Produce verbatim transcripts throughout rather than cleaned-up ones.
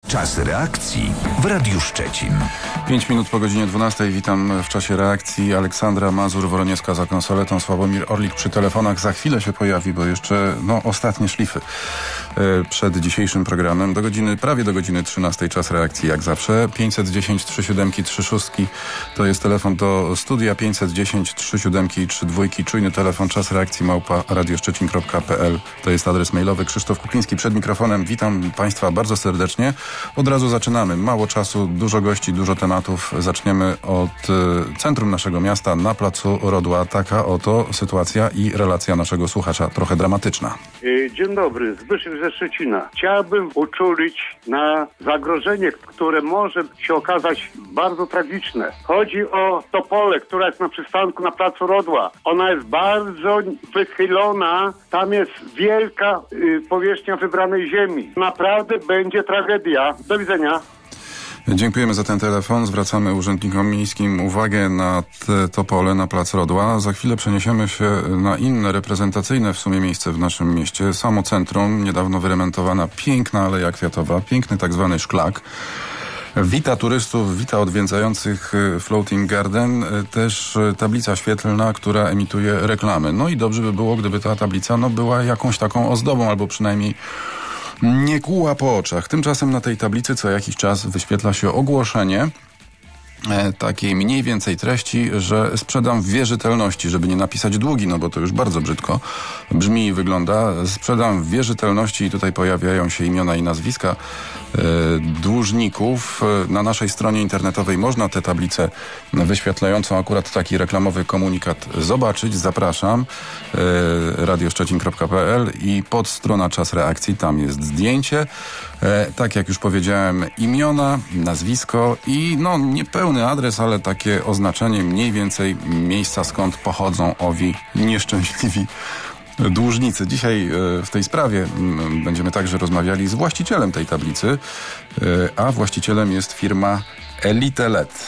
Czas reakcji w Radiu Szczecin. pięć minut po godzinie dwunastej. Witam w czasie reakcji. Aleksandra Mazur-Woroniewska za konsoletą, Sławomir Orlik przy telefonach. Za chwilę się pojawi, bo jeszcze no, ostatnie szlify e, przed dzisiejszym programem. Do godziny, prawie do godziny trzynastej czas reakcji jak zawsze. pięćset dziesięć trzy siedem trzy sześć to jest telefon do studia. pięćset dziesięć trzy siedem trzy dwa. Czujny telefon, czas reakcji małpa radioszczecin kropka p l. To jest adres mailowy. Krzysztof Kukliński przed mikrofonem. Witam Państwa bardzo serdecznie. Od razu zaczynamy. Mało czasu, dużo gości, dużo tematów. Zaczniemy od y, centrum naszego miasta, na placu Rodła. Taka oto sytuacja i relacja naszego słuchacza, trochę dramatyczna. Dzień dobry, Zbyszek ze Szczecina. Chciałbym uczulić na zagrożenie, które może się okazać bardzo tragiczne. Chodzi o Topolę, która jest na przystanku na placu Rodła. Ona jest bardzo wychylona. Tam jest wielka y, powierzchnia wybranej ziemi. Naprawdę będzie tragedia. Do widzenia. Dziękujemy za ten telefon. Zwracamy urzędnikom miejskim uwagę na te Topole, na plac Rodła. Za chwilę przeniesiemy się na inne, reprezentacyjne w sumie miejsce w naszym mieście. Samo centrum, niedawno wyremontowana piękna aleja kwiatowa, piękny tak zwany szklak. Wita turystów, wita odwiedzających Floating Garden, też tablica świetlna, która emituje reklamy. No i dobrze by było, gdyby ta tablica no, była jakąś taką ozdobą, albo przynajmniej nie kłuła po oczach. Tymczasem na tej tablicy co jakiś czas wyświetla się ogłoszenie e, takiej mniej więcej treści, że sprzedam w wierzytelności, żeby nie napisać długi, no bo to już bardzo brzydko brzmi i wygląda. Sprzedam w wierzytelności i tutaj pojawiają się imiona i nazwiska e, dłużników. Na naszej stronie internetowej można tę tablicę wyświetlającą akurat taki reklamowy komunikat zobaczyć. Zapraszam. E, radioszczecin kropka p l i pod strona czas reakcji, tam jest zdjęcie. E, tak jak już powiedziałem, imiona, nazwisko i no niepełny adres, ale takie oznaczenie mniej więcej miejsca, skąd pochodzą owi nieszczęśliwi dłużnicy. Dzisiaj w tej sprawie będziemy także rozmawiali z właścicielem tej tablicy, a właścicielem jest firma Elite L E D.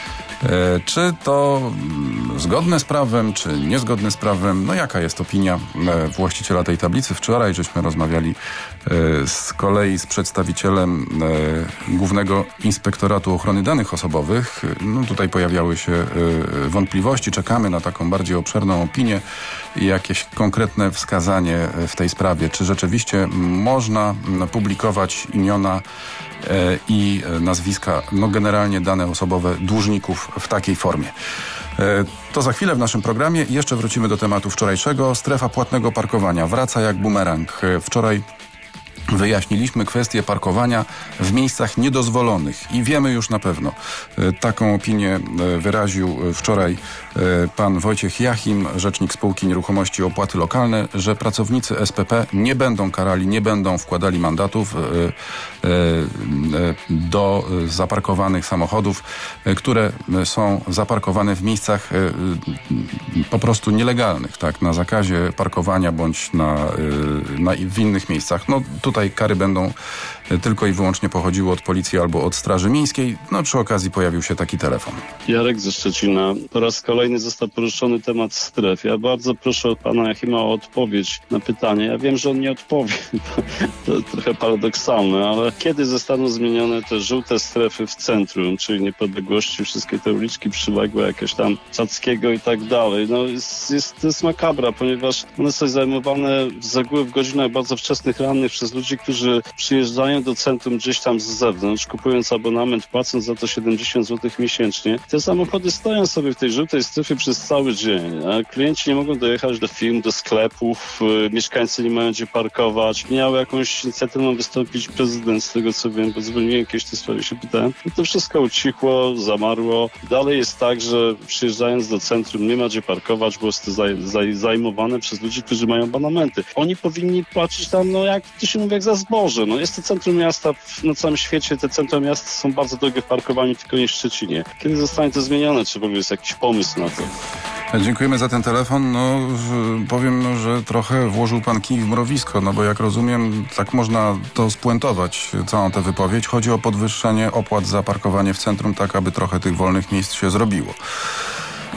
Czy to zgodne z prawem, czy niezgodne z prawem? No jaka jest opinia właściciela tej tablicy? Wczoraj żeśmy rozmawiali z kolei z przedstawicielem Głównego Inspektoratu Ochrony Danych Osobowych. No tutaj pojawiały się wątpliwości. Czekamy na taką bardziej obszerną opinię i jakieś konkretne wskazanie w tej sprawie. Czy rzeczywiście można publikować imiona i nazwiska, no generalnie dane osobowe dłużników w takiej formie. To za chwilę w naszym programie. Jeszcze wrócimy do tematu wczorajszego. Strefa płatnego parkowania wraca jak bumerang. Wczoraj wyjaśniliśmy kwestię parkowania w miejscach niedozwolonych i wiemy już na pewno. Taką opinię wyraził wczoraj pan Wojciech Jachim, rzecznik spółki Nieruchomości Opłaty Lokalne, że pracownicy S P P nie będą karali, nie będą wkładali mandatów do zaparkowanych samochodów, które są zaparkowane w miejscach po prostu nielegalnych, tak, na zakazie parkowania bądź na, na w innych miejscach. No tutaj Tutaj kary będą tylko i wyłącznie pochodziły od policji albo od Straży Miejskiej. No przy okazji pojawił się taki telefon. Jarek ze Szczecina. Po raz kolejny został poruszony temat stref. Ja bardzo proszę pana Jachima o odpowiedź na pytanie. Ja wiem, że on nie odpowie. To trochę paradoksalne, ale kiedy zostaną zmienione te żółte strefy w centrum, czyli Niepodległości, wszystkie te uliczki przyległe, jakieś tam Czackiego i tak dalej. No jest, jest, to jest makabra, ponieważ one są zajmowane z reguły w godzinach bardzo wczesnych rannych przez ludzi, którzy przyjeżdżają do centrum gdzieś tam z zewnątrz, kupując abonament, płacąc za to siedemdziesiąt złotych miesięcznie. Te samochody stoją sobie w tej żółtej strefie przez cały dzień, a klienci nie mogą dojechać do firm, do sklepów, yy, mieszkańcy nie mają gdzie parkować. Miał jakąś inicjatywą wystąpić prezydent, z tego co wiem, bo dzwoniłem kiedyś w tej sprawie, się pytałem. I to wszystko ucichło, zamarło. Dalej jest tak, że przyjeżdżając do centrum nie ma gdzie parkować, bo jest to zaj, zaj, zajmowane przez ludzi, którzy mają abonamenty. Oni powinni płacić tam, no jak to się mówi, jak za zboże. No jest to centrum miasta, na całym świecie te centra miasta są bardzo drogie w parkowaniu, tylko nie w Szczecinie. Kiedy zostanie to zmienione? Czy w ogóle jest jakiś pomysł na to? Dziękujemy za ten telefon. No powiem, że trochę włożył pan kij w mrowisko, no bo jak rozumiem, tak można to spuentować, całą tę wypowiedź. Chodzi o podwyższenie opłat za parkowanie w centrum, tak aby trochę tych wolnych miejsc się zrobiło.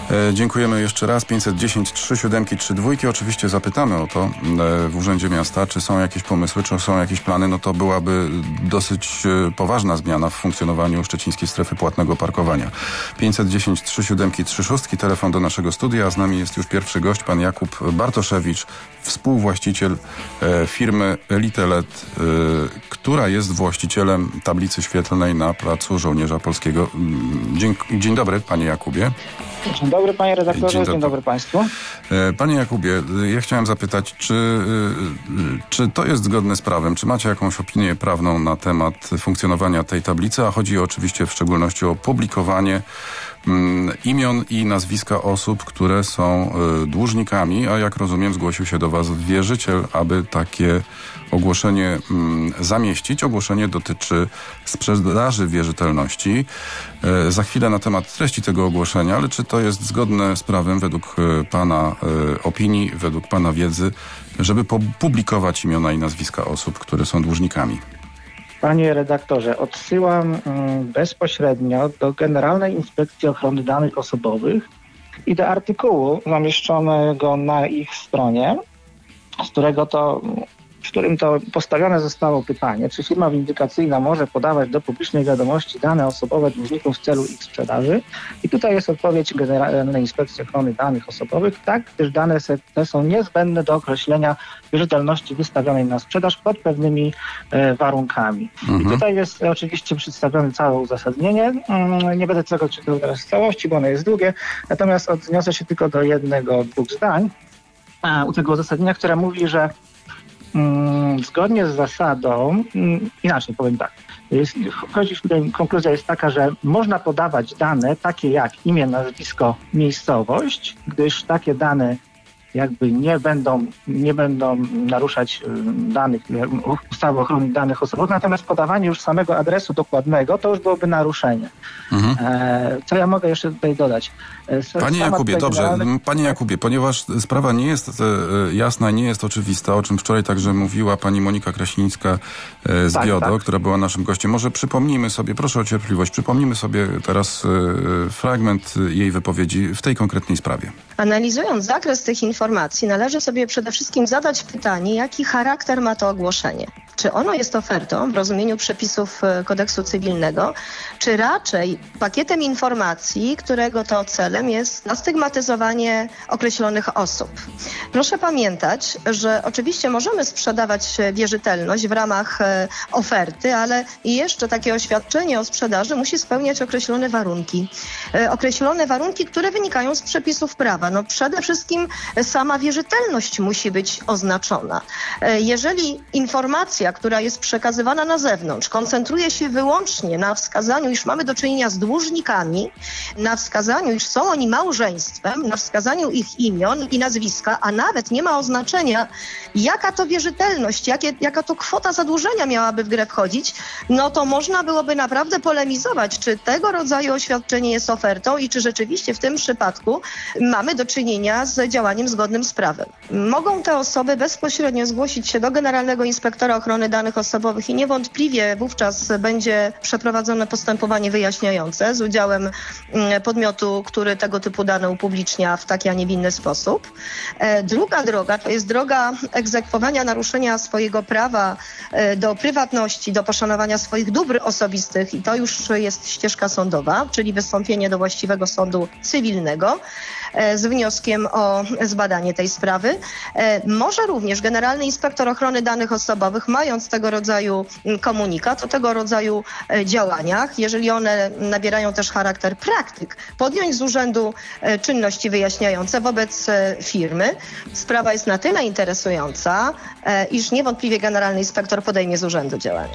E, dziękujemy jeszcze raz. pięćset dziesięć trzy siedem trzy dwa. Oczywiście zapytamy o to e, w Urzędzie Miasta, czy są jakieś pomysły, czy są jakieś plany. No to byłaby dosyć e, poważna zmiana w funkcjonowaniu szczecińskiej strefy płatnego parkowania. pięćset dziesięć trzy siedem trzy sześć, telefon do naszego studia, a z nami jest już pierwszy gość, pan Jakub Bartoszewicz, współwłaściciel e, firmy Elite L E D, e, która jest właścicielem tablicy świetlnej na Placu Żołnierza Polskiego. Dzień, dzień dobry, panie Jakubie. Dzień dobry, panie redaktorze, dzień dobry, dzień dobry państwu. Panie Jakubie, ja chciałem zapytać, czy, czy to jest zgodne z prawem? Czy macie jakąś opinię prawną na temat funkcjonowania tej tablicy? A chodzi oczywiście w szczególności o publikowanie mm, imion i nazwiska osób, które są y, dłużnikami, a jak rozumiem zgłosił się do was wierzyciel, aby takie ogłoszenie mm, zamieścić. Ogłoszenie dotyczy sprzedaży wierzytelności. E, za chwilę na temat treści tego ogłoszenia, ale czy to jest zgodne z prawem według e, pana e, opinii, według pana wiedzy, żeby publikować imiona i nazwiska osób, które są dłużnikami? Panie redaktorze, odsyłam mm, bezpośrednio do Generalnej Inspekcji Ochrony Danych Osobowych i do artykułu zamieszczonego na ich stronie, z którego to w którym to postawione zostało pytanie, czy firma windykacyjna może podawać do publicznej wiadomości dane osobowe dłużników w celu ich sprzedaży. I tutaj jest odpowiedź Generalnej Inspekcji Ochrony Danych Osobowych. Tak, gdyż dane te są niezbędne do określenia wierzytelności wystawionej na sprzedaż pod pewnymi e, warunkami. Mhm. I tutaj jest oczywiście przedstawione całe uzasadnienie. Mm, nie będę tego czytał teraz w całości, bo ono jest długie. Natomiast odniosę się tylko do jednego, dwóch zdań a, u tego uzasadnienia, które mówi, że Mm, zgodnie z zasadą, mm, inaczej powiem tak, jest, chodzi tutaj, konkluzja jest taka, że można podawać dane takie jak imię, nazwisko, miejscowość, gdyż takie dane jakby nie będą, nie będą naruszać danych, ustawy o ochronie danych osobowych, natomiast podawanie już samego adresu dokładnego to już byłoby naruszenie. Mhm. E, co ja mogę jeszcze tutaj dodać? E, Panie Jakubie, dobrze, generalny... Panie Jakubie, ponieważ sprawa nie jest e, jasna, nie jest oczywista, o czym wczoraj także mówiła pani Monika Krasińska e, z tak, GIODO, tak. która była naszym gościem. Może przypomnijmy sobie, proszę o cierpliwość, przypomnijmy sobie teraz e, fragment jej wypowiedzi w tej konkretnej sprawie. Analizując zakres tych informacji, należy sobie przede wszystkim zadać pytanie, jaki charakter ma to ogłoszenie. Czy ono jest ofertą w rozumieniu przepisów kodeksu cywilnego, czy raczej pakietem informacji, którego to celem jest nastygmatyzowanie określonych osób. Proszę pamiętać, że oczywiście możemy sprzedawać wierzytelność w ramach oferty, ale jeszcze takie oświadczenie o sprzedaży musi spełniać określone warunki. Określone warunki, które wynikają z przepisów prawa. No przede wszystkim sama wierzytelność musi być oznaczona. Jeżeli informacja, która jest przekazywana na zewnątrz, koncentruje się wyłącznie na wskazaniu, iż mamy do czynienia z dłużnikami, na wskazaniu, iż są oni małżeństwem, na wskazaniu ich imion i nazwiska, a nawet nie ma oznaczenia, jaka to wierzytelność, jakie, jaka to kwota zadłużenia miałaby w grę wchodzić, no to można byłoby naprawdę polemizować, czy tego rodzaju oświadczenie jest ofertą i czy rzeczywiście w tym przypadku mamy do czynienia z działaniem zgodnym z prawem. Mogą te osoby bezpośrednio zgłosić się do Generalnego Inspektora Ochrony Danych Osobowych i niewątpliwie wówczas będzie przeprowadzone postępowanie wyjaśniające z udziałem podmiotu, który tego typu dane upublicznia w taki, a nie w inny sposób. Druga droga to jest droga egzekwowania naruszenia swojego prawa do prywatności, do poszanowania swoich dóbr osobistych i to już jest ścieżka sądowa, czyli wystąpienie do właściwego sądu cywilnego z wnioskiem o zbadanie tej sprawy. Może również Generalny Inspektor Ochrony Danych Osobowych, mając tego rodzaju komunikat o tego rodzaju działaniach, jeżeli one nabierają też charakter praktyk, podjąć z urzędu czynności wyjaśniające wobec firmy. Sprawa jest na tyle interesująca, iż niewątpliwie Generalny Inspektor podejmie z urzędu działania.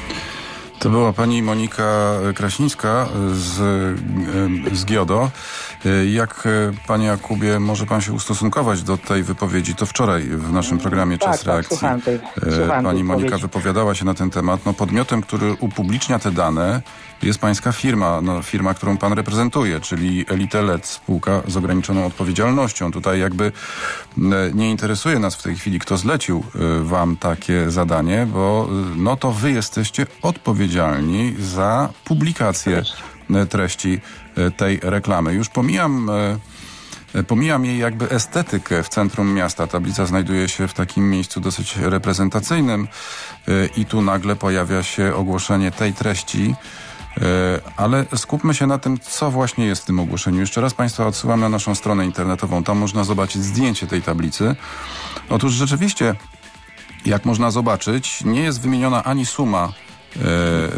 To była pani Monika Krasińska z, z GIODO. Jak, panie Jakubie, może pan się ustosunkować do tej wypowiedzi? To wczoraj w naszym programie Czas tak, Reakcji tak, słucham tej, słucham pani tej Monika powiedzi. wypowiadała się na ten temat. No, podmiotem, który upublicznia te dane, jest pańska firma, no, firma, którą pan reprezentuje, czyli Elite L E D, spółka z ograniczoną odpowiedzialnością. Tutaj jakby nie interesuje nas w tej chwili, kto zlecił wam takie zadanie, bo no to wy jesteście odpowiedzialni za publikację treści tej reklamy. Już pomijam Pomijam jej jakby estetykę w centrum miasta. Tablica znajduje się w takim miejscu dosyć reprezentacyjnym i tu nagle pojawia się ogłoszenie tej treści. Ale skupmy się na tym, co właśnie jest w tym ogłoszeniu. Jeszcze raz Państwa odsyłam na naszą stronę internetową. Tam można zobaczyć zdjęcie tej tablicy. Otóż rzeczywiście, jak można zobaczyć, nie jest wymieniona ani suma e, e,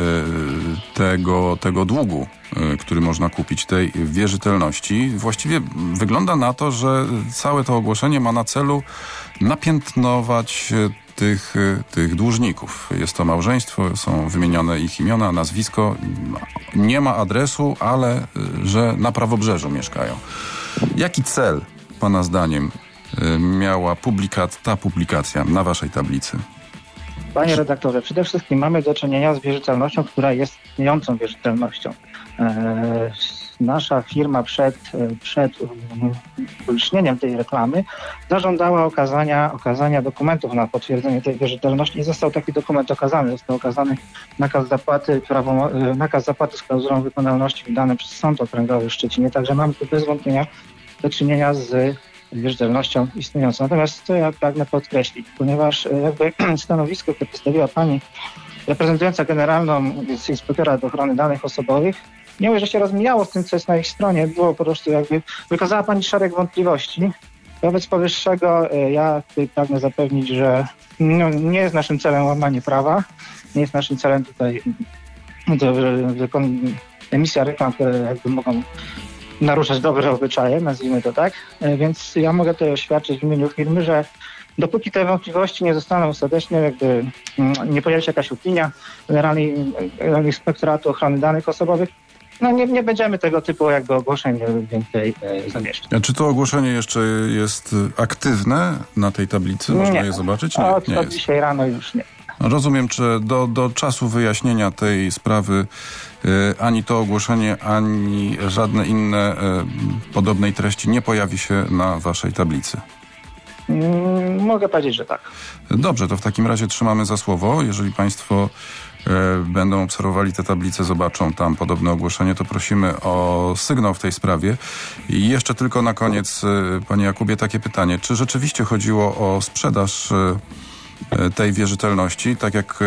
tego, tego długu, e, który można kupić, tej wierzytelności. Właściwie wygląda na to, że całe to ogłoszenie ma na celu napiętnować tych, tych dłużników. Jest to małżeństwo, są wymienione ich imiona, nazwisko. Nie ma adresu, ale że na prawobrzeżu mieszkają. Jaki cel, Pana zdaniem, miała publikat, ta publikacja na Waszej tablicy? Panie redaktorze, przede wszystkim mamy do czynienia z wierzytelnością, która jest istniejącą wierzytelnością. Eee, nasza firma przed, przed upublicznieniem tej reklamy zażądała okazania, okazania dokumentów na potwierdzenie tej wierzytelności i został taki dokument okazany. Został okazany nakaz zapłaty, prawo, nakaz zapłaty z klauzulą wykonalności wydany przez Sąd Okręgowy w Szczecinie. Także mamy tu bez wątpienia do czynienia z wierzytelnością istniejącą. Natomiast co ja pragnę podkreślić, ponieważ jakby stanowisko, które przedstawiła Pani reprezentująca generalną inspektora do ochrony danych osobowych, nie mówię, że się rozmijało z tym, co jest na ich stronie, było po prostu jakby, wykazała Pani szereg wątpliwości. Wobec powyższego ja tutaj pragnę zapewnić, że no, nie jest naszym celem łamanie prawa, nie jest naszym celem tutaj to, emisja reklam, które jakby mogą naruszać dobre obyczaje, nazwijmy to tak. Więc ja mogę tutaj oświadczyć w imieniu firmy, że dopóki te wątpliwości nie zostaną ostatecznie, jakby nie pojawi się jakaś opinia Generalnego Inspektoratu Ochrony Danych Osobowych, no nie, nie będziemy tego typu jakby ogłoszeń więcej e, zamieszczać. A czy to ogłoszenie jeszcze jest aktywne na tej tablicy? Można nie. je zobaczyć? Nie, od, nie od jest. dzisiaj rano już nie. Rozumiem, że do, do czasu wyjaśnienia tej sprawy y, ani to ogłoszenie, ani żadne inne y, podobnej treści nie pojawi się na Waszej tablicy. Mm, mogę powiedzieć, że tak. Dobrze, to w takim razie trzymamy za słowo. Jeżeli Państwo y, będą obserwowali tę tablicę, zobaczą tam podobne ogłoszenie, to prosimy o sygnał w tej sprawie. I jeszcze tylko na koniec, y, Panie Jakubie, takie pytanie. Czy rzeczywiście chodziło o sprzedaż y, tej wierzytelności, tak jak,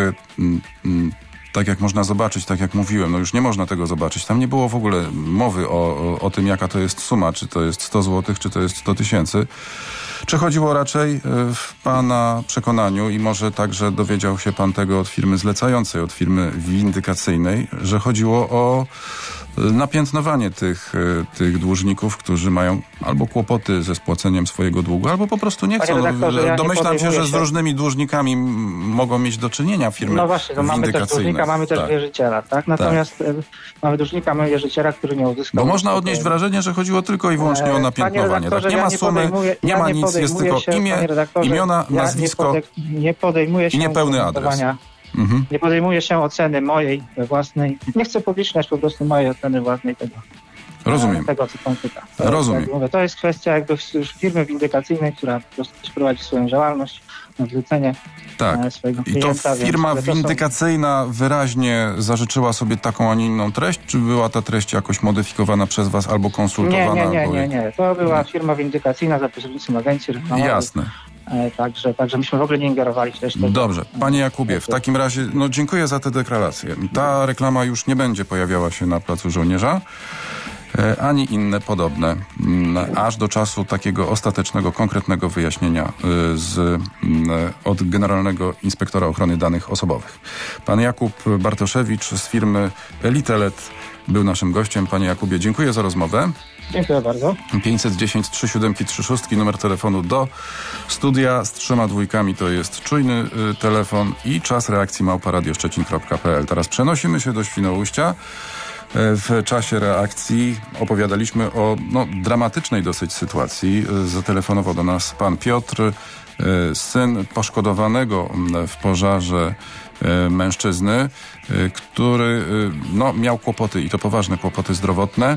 tak jak można zobaczyć, tak jak mówiłem, no już nie można tego zobaczyć. Tam nie było w ogóle mowy o, o, o tym, jaka to jest suma, czy to jest sto złotych, czy to jest sto tysięcy. Czy chodziło raczej w Pana przekonaniu i może także dowiedział się Pan tego od firmy zlecającej, od firmy windykacyjnej, że chodziło o napiętnowanie tych, tych dłużników, którzy mają albo kłopoty ze spłaceniem swojego długu, albo po prostu nie chcą. No, ja domyślam się, że się. z różnymi dłużnikami mogą mieć do czynienia firmy No właśnie, to mamy też dłużnika, mamy też tak. wierzyciela, tak? Natomiast tak. mamy dłużnika, mamy wierzyciela, który nie uzyskał... Bo można odnieść wrażenie, że chodziło tylko i wyłącznie o napiętnowanie. Tak? Nie ma sumy, nie ma nic, jest tylko się, imię, imiona, ja nazwisko nie, pode, nie podejmuje się i niepełny adres. Mhm. Nie podejmuje się oceny mojej własnej. Nie chcę publiczniać po prostu mojej oceny własnej tego. Rozumiem. Tego, co pan pyta. To Rozumiem. Jest, mówię, to jest kwestia jakby firmy windykacyjnej, która po prostu prowadzi swoją działalność na zlecenie tak. swojego I klienta. to firma więc, to windykacyjna są... wyraźnie zażyczyła sobie taką, a nie inną treść, czy była ta treść jakoś modyfikowana przez was albo konsultowana? Nie, nie, nie, albo... nie, nie. To była nie. firma windykacyjna za pośrednictwem agencji reklamowej. Jasne. Także, także myśmy w ogóle nie ingerowali w treść tego. Dobrze. Panie Jakubie, w takim razie no dziękuję za tę deklarację. Ta reklama już nie będzie pojawiała się na Placu Żołnierza, ani inne podobne, aż do czasu takiego ostatecznego, konkretnego wyjaśnienia z, od Generalnego Inspektora Ochrony Danych Osobowych. Pan Jakub Bartoszewicz z firmy Elitelet był naszym gościem. Panie Jakubie, dziękuję za rozmowę. Dziękuję bardzo. pięćset dziesięć trzy siedem trzy sześć, numer telefonu do studia z trzema dwójkami, to jest czujny y, telefon i czas reakcji małpa radio szczecin kropka p l. Teraz przenosimy się do Świnoujścia. W czasie reakcji opowiadaliśmy o no, dramatycznej dosyć sytuacji. Zatelefonował do nas pan Piotr, y, syn poszkodowanego w pożarze y, mężczyzny, y, który y, no, miał kłopoty i to poważne kłopoty zdrowotne.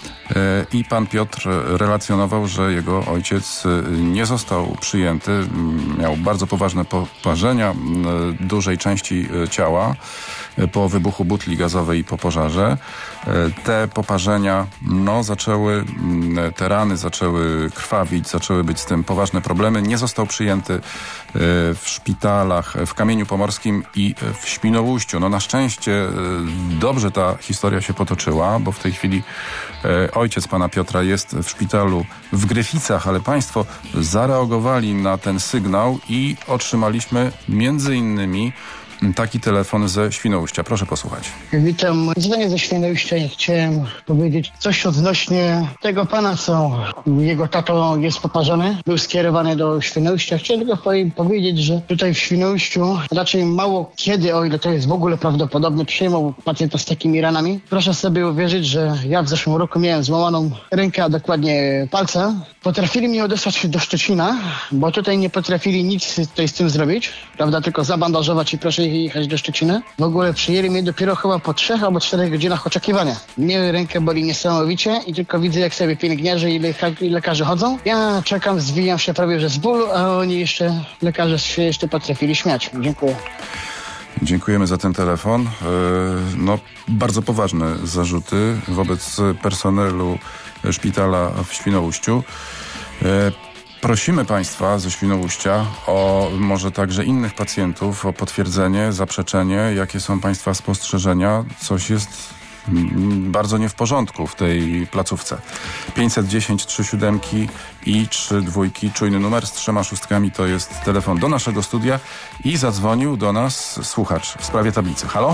I pan Piotr relacjonował, że jego ojciec nie został przyjęty. Miał bardzo poważne poparzenia dużej części ciała. po wybuchu butli gazowej i po pożarze. Te poparzenia no, zaczęły, te rany zaczęły krwawić, zaczęły być z tym poważne problemy. Nie został przyjęty w szpitalach w Kamieniu Pomorskim i w Świnoujściu. No na szczęście dobrze ta historia się potoczyła, bo w tej chwili ojciec pana Piotra jest w szpitalu w Gryficach, ale państwo zareagowali na ten sygnał i otrzymaliśmy między innymi taki telefon ze Świnoujścia. Proszę posłuchać. Witam. Dzwonię ze Świnoujścia i chciałem powiedzieć coś odnośnie tego pana, co jego tato jest poparzony. Był skierowany do Świnoujścia. Chciałem tylko powiedzieć, że tutaj w Świnoujściu raczej mało kiedy, o ile to jest w ogóle prawdopodobne, przyjmą pacjenta z takimi ranami. Proszę sobie uwierzyć, że ja w zeszłym roku miałem złamaną rękę, a dokładnie palca. Potrafili mnie odesłać do Szczecina, bo tutaj nie potrafili nic tutaj z tym zrobić, prawda, tylko zabandażować i proszę jechać do Szczecina. W ogóle przyjęli mnie dopiero chyba po trzech albo czterech godzinach oczekiwania. Mnie rękę boli niesamowicie i tylko widzę, jak sobie pielęgniarze i, leka- i lekarze chodzą. Ja czekam, zwijam się prawie że z bólu, a oni jeszcze, lekarze się jeszcze potrafili śmiać. Dziękuję. Dziękujemy za ten telefon. No, bardzo poważne zarzuty wobec personelu szpitala w Świnoujściu. Prosimy państwa ze Świnoujścia o może także innych pacjentów o potwierdzenie, zaprzeczenie, jakie są państwa spostrzeżenia. Coś jest bardzo nie w porządku w tej placówce. pięćset dziesięć trzy siódemki i trzy dwójki, czujny numer z trzema szóstkami to jest telefon do naszego studia i zadzwonił do nas słuchacz w sprawie tablicy. Halo?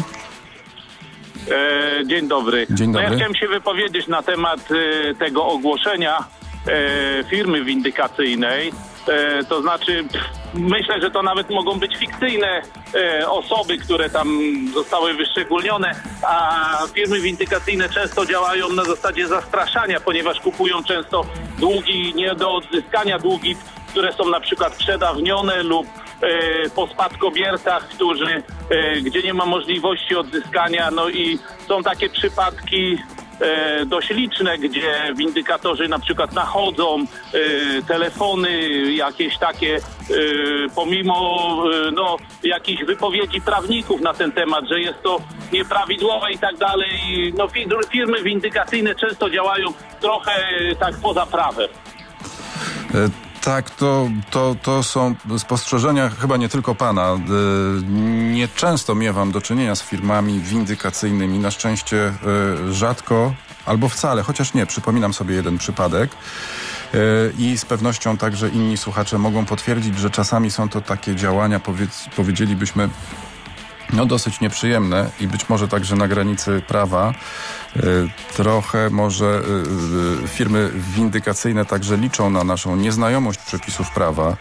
E, dzień dobry. Dzień dobry. No ja chciałem się wypowiedzieć na temat e, tego ogłoszenia e, firmy windykacyjnej. E, to znaczy, pff, myślę, że to nawet mogą być fikcyjne e, osoby, które tam zostały wyszczególnione, a firmy windykacyjne często działają na zasadzie zastraszania, ponieważ kupują często długi, nie do odzyskania długi, które są na przykład przedawnione lub e, po spadkobiercach, którzy, e, gdzie nie ma możliwości odzyskania. No i są takie przypadki e, dość liczne, gdzie windykatorzy na przykład nachodzą e, telefony jakieś takie, e, pomimo e, no, jakichś wypowiedzi prawników na ten temat, że jest to nieprawidłowe i tak dalej. No, firmy windykacyjne często działają trochę e, tak poza prawem. E- Tak, to, to, to są spostrzeżenia chyba nie tylko pana. Nie często miewam do czynienia z firmami windykacyjnymi. Na szczęście rzadko albo wcale, chociaż nie, przypominam sobie jeden przypadek. I z pewnością także inni słuchacze mogą potwierdzić, że czasami są to takie działania, powiedz, powiedzielibyśmy, no dosyć nieprzyjemne i być może także na granicy prawa. Trochę może firmy windykacyjne także liczą na naszą nieznajomość przepisów prawa.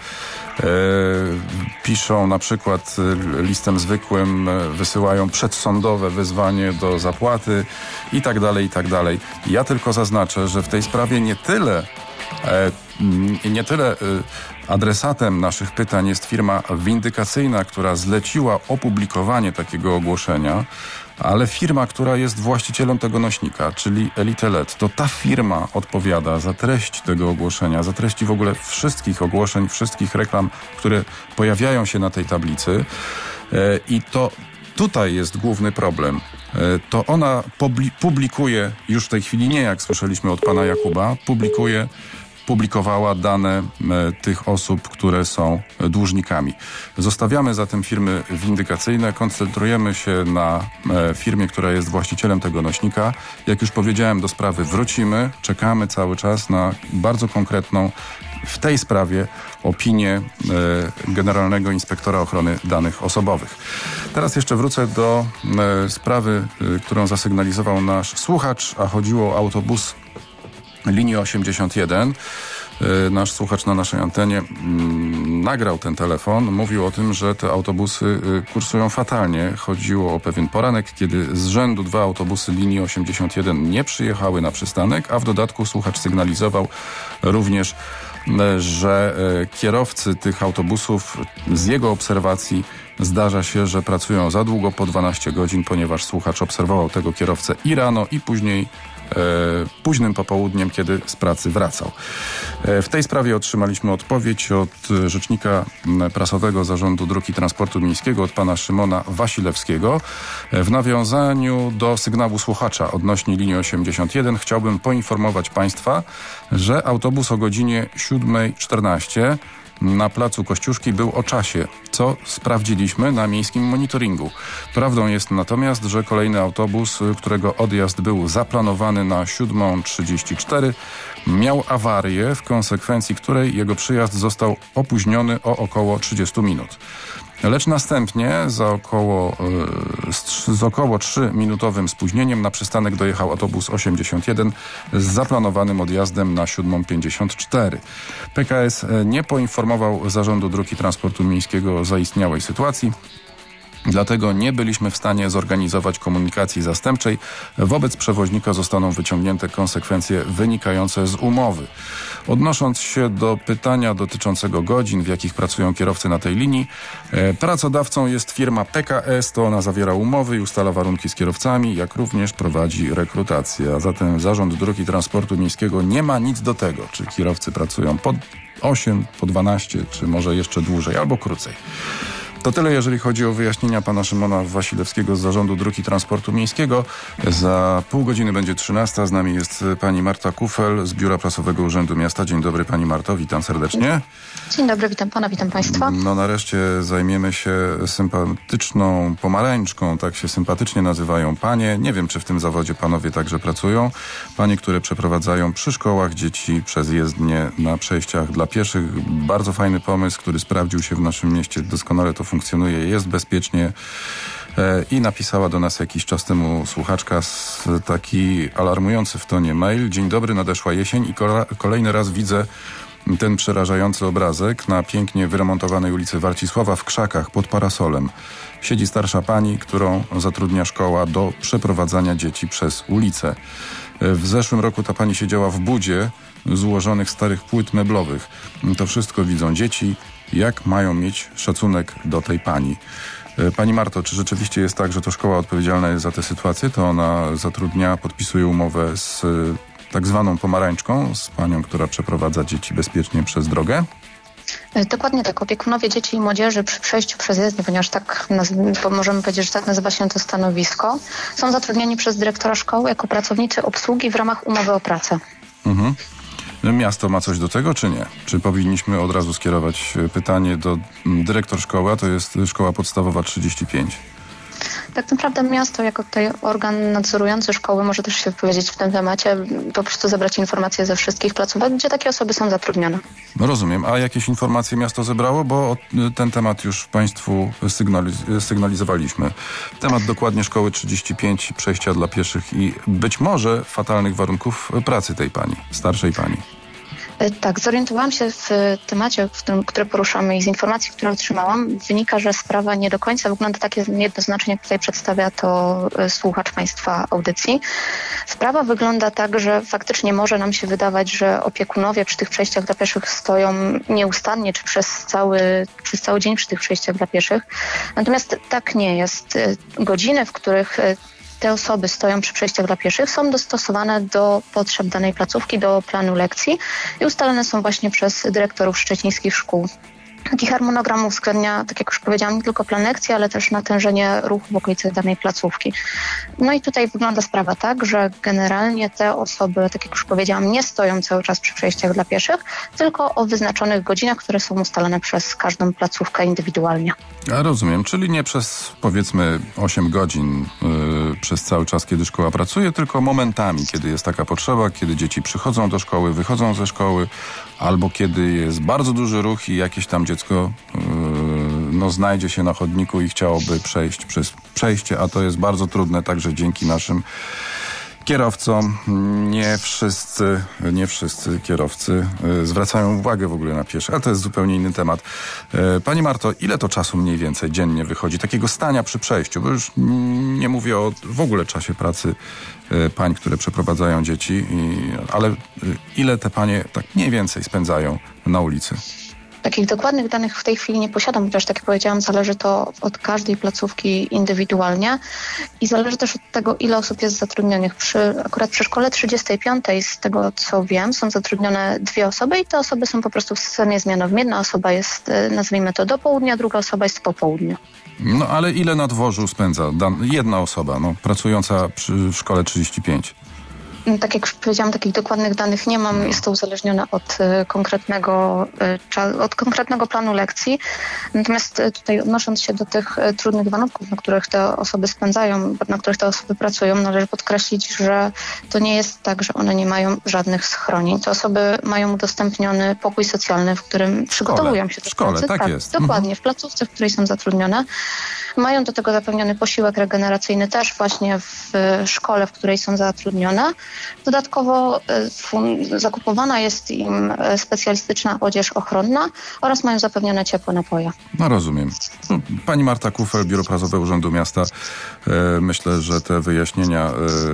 Piszą na przykład listem zwykłym, wysyłają przedsądowe wezwanie do zapłaty i tak dalej, i tak dalej. Ja tylko zaznaczę, że w tej sprawie nie tyle nie tyle adresatem naszych pytań jest firma windykacyjna, która zleciła opublikowanie takiego ogłoszenia, ale firma, która jest właścicielem tego nośnika, czyli Elite L E D. To ta firma odpowiada za treść tego ogłoszenia, za treści w ogóle wszystkich ogłoszeń, wszystkich reklam, które pojawiają się na tej tablicy. I to tutaj jest główny problem. To ona publikuje, już w tej chwili nie, jak słyszeliśmy od pana Jakuba, publikuje publikowała dane e, tych osób, które są dłużnikami. Zostawiamy zatem firmy windykacyjne, koncentrujemy się na e, firmie, która jest właścicielem tego nośnika. Jak już powiedziałem, do sprawy wrócimy. Czekamy cały czas na bardzo konkretną w tej sprawie opinię e, Generalnego Inspektora Ochrony Danych Osobowych. Teraz jeszcze wrócę do e, sprawy, e, którą zasygnalizował nasz słuchacz, a chodziło o autobus linii osiemdziesiąt jeden. Nasz słuchacz na naszej antenie mm, nagrał ten telefon. Mówił o tym, że te autobusy kursują fatalnie. Chodziło o pewien poranek, kiedy z rzędu dwa autobusy linii osiemdziesiąt jeden nie przyjechały na przystanek, a w dodatku słuchacz sygnalizował również, że kierowcy tych autobusów z jego obserwacji zdarza się, że pracują za długo, po dwanaście godzin, ponieważ słuchacz obserwował tego kierowcę i rano, i później późnym popołudniem, kiedy z pracy wracał. W tej sprawie otrzymaliśmy odpowiedź od rzecznika prasowego Zarządu Dróg i Transportu Miejskiego, od pana Szymona Wasilewskiego. W nawiązaniu do sygnału słuchacza odnośnie linii osiemdziesiąt jeden chciałbym poinformować państwa, że autobus o godzinie siódma czternaście na placu Kościuszki był o czasie, co sprawdziliśmy na miejskim monitoringu. Prawdą jest natomiast, że kolejny autobus, którego odjazd był zaplanowany na siódma trzydzieści cztery, miał awarię, w konsekwencji której jego przyjazd został opóźniony o około trzydzieści minut. Lecz następnie za około, z, z około trzyminutowym spóźnieniem na przystanek dojechał autobus osiemdziesiąt jeden z zaplanowanym odjazdem na siódma pięćdziesiąt cztery. P K S nie poinformował Zarządu Dróg i Transportu Miejskiego o zaistniałej sytuacji. Dlatego nie byliśmy w stanie zorganizować komunikacji zastępczej. Wobec przewoźnika zostaną wyciągnięte konsekwencje wynikające z umowy. Odnosząc się do pytania dotyczącego godzin, w jakich pracują kierowcy na tej linii, pracodawcą jest firma P K S, to ona zawiera umowy i ustala warunki z kierowcami, jak również prowadzi rekrutację. A zatem Zarząd Dróg i Transportu Miejskiego nie ma nic do tego, czy kierowcy pracują po osiem, po dwanaście, czy może jeszcze dłużej, albo krócej. To tyle, jeżeli chodzi o wyjaśnienia pana Szymona Wasilewskiego z Zarządu Dróg i Transportu Miejskiego. Za pół godziny będzie trzynasta. Z nami jest pani Marta Kufel z Biura Prasowego Urzędu Miasta. Dzień dobry pani Marto, witam serdecznie. Dzień dobry, witam pana, witam państwa. No nareszcie zajmiemy się sympatyczną pomarańczką, tak się sympatycznie nazywają panie. Nie wiem, czy w tym zawodzie panowie także pracują. Panie, które przeprowadzają przy szkołach dzieci przez jezdnie na przejściach dla pieszych. Bardzo fajny pomysł, który sprawdził się w naszym mieście. Doskonale to funkcjonuje, jest bezpiecznie. I napisała do nas jakiś czas temu słuchaczka z taki alarmujący w tonie mail. Dzień dobry, nadeszła jesień i kolejny raz widzę ten przerażający obrazek. Na pięknie wyremontowanej ulicy Warcisława w krzakach pod parasolem siedzi starsza pani, którą zatrudnia szkoła do przeprowadzania dzieci przez ulicę. W zeszłym roku ta pani siedziała w budzie złożonych starych płyt meblowych. To wszystko widzą dzieci. Jak mają mieć szacunek do tej pani? Pani Marto, czy rzeczywiście jest tak, że to szkoła odpowiedzialna jest za tę sytuację? To ona zatrudnia, podpisuje umowę z tak zwaną pomarańczką, z panią, która przeprowadza dzieci bezpiecznie przez drogę? Dokładnie tak. Opiekunowie dzieci i młodzieży przy przejściu przez jezdnię, ponieważ tak naz- możemy powiedzieć, że tak nazywa się to stanowisko, są zatrudniani przez dyrektora szkoły jako pracownicy obsługi w ramach umowy o pracę. Mhm. Miasto ma coś do tego, czy nie? Czy powinniśmy od razu skierować pytanie do dyrektor szkoły, a to jest szkoła podstawowa trzydzieści pięć? Tak naprawdę miasto jako tutaj organ nadzorujący szkoły może też się wypowiedzieć w tym temacie, po prostu zebrać informacje ze wszystkich placówek, gdzie takie osoby są zatrudnione. No rozumiem. A jakieś informacje miasto zebrało? Bo ten temat już państwu sygnaliz- sygnalizowaliśmy. Temat dokładnie szkoły trzydzieści pięć, przejścia dla pieszych i być może fatalnych warunków pracy tej pani, starszej pani. Tak, zorientowałam się w temacie, w tym, który poruszamy i z informacji, które otrzymałam, wynika, że sprawa nie do końca wygląda tak jednoznacznie, jak tutaj przedstawia to słuchacz państwa audycji. Sprawa wygląda tak, że faktycznie może nam się wydawać, że opiekunowie przy tych przejściach dla pieszych stoją nieustannie, czy przez cały, przez cały dzień przy tych przejściach dla pieszych. Natomiast tak nie jest. Godziny, w których te osoby stoją przy przejściach dla pieszych, są dostosowane do potrzeb danej placówki, do planu lekcji i ustalone są właśnie przez dyrektorów szczecińskich szkół. Taki harmonogram uwzględnia, tak jak już powiedziałam, nie tylko plan lekcji, ale też natężenie ruchu w okolicy danej placówki. No i tutaj wygląda sprawa tak, że generalnie te osoby, tak jak już powiedziałam, nie stoją cały czas przy przejściach dla pieszych, tylko o wyznaczonych godzinach, które są ustalone przez każdą placówkę indywidualnie. Ja rozumiem, czyli nie przez powiedzmy osiem godzin yy, przez cały czas, kiedy szkoła pracuje, tylko momentami, kiedy jest taka potrzeba, kiedy dzieci przychodzą do szkoły, wychodzą ze szkoły, albo kiedy jest bardzo duży ruch i jakieś tam dziecko yy, no, znajdzie się na chodniku i chciałoby przejść przez przejście, a to jest bardzo trudne, także dzięki naszym kierowcom. Nie wszyscy, nie wszyscy kierowcy y, zwracają uwagę w ogóle na pieszych, ale to jest zupełnie inny temat. Y, Pani Marto, ile to czasu mniej więcej dziennie wychodzi takiego stania przy przejściu? Bo już nie mówię o w ogóle czasie pracy y, pań, które przeprowadzają dzieci, i, ale y, ile te panie tak mniej więcej spędzają na ulicy? Takich dokładnych danych w tej chwili nie posiadam, chociaż tak jak powiedziałam, zależy to od każdej placówki indywidualnie i zależy też od tego, ile osób jest zatrudnionych. Przy, akurat przy szkole trzydziestej piątej, z tego co wiem, są zatrudnione dwie osoby i te osoby są po prostu w systemie zmianowym. Jedna osoba jest, nazwijmy to, do południa, druga osoba jest po południu. No ale ile na dworzu spędza dan- jedna osoba, no, pracująca przy, w szkole trzydzieści pięć? Tak jak już powiedziałam, takich dokładnych danych nie mam. Jest to uzależnione od y, konkretnego, y, od konkretnego planu lekcji. Natomiast y, tutaj odnosząc się do tych y, trudnych warunków, na których te osoby spędzają, na których te osoby pracują, należy podkreślić, że to nie jest tak, że one nie mają żadnych schronień. Te osoby mają udostępniony pokój socjalny, w którym przygotowują się do w szkole, pracy. tak, tak jest. Dokładnie, Mhm. w placówce, w której są zatrudnione. Mają do tego zapewniony posiłek regeneracyjny też właśnie w szkole, w której są zatrudnione. Dodatkowo y, zakupowana jest im specjalistyczna odzież ochronna oraz mają zapewnione ciepłe napoje. No rozumiem. No, pani Marta Kufel, Biuro Prasowe Urzędu Miasta. E, myślę, że te wyjaśnienia e,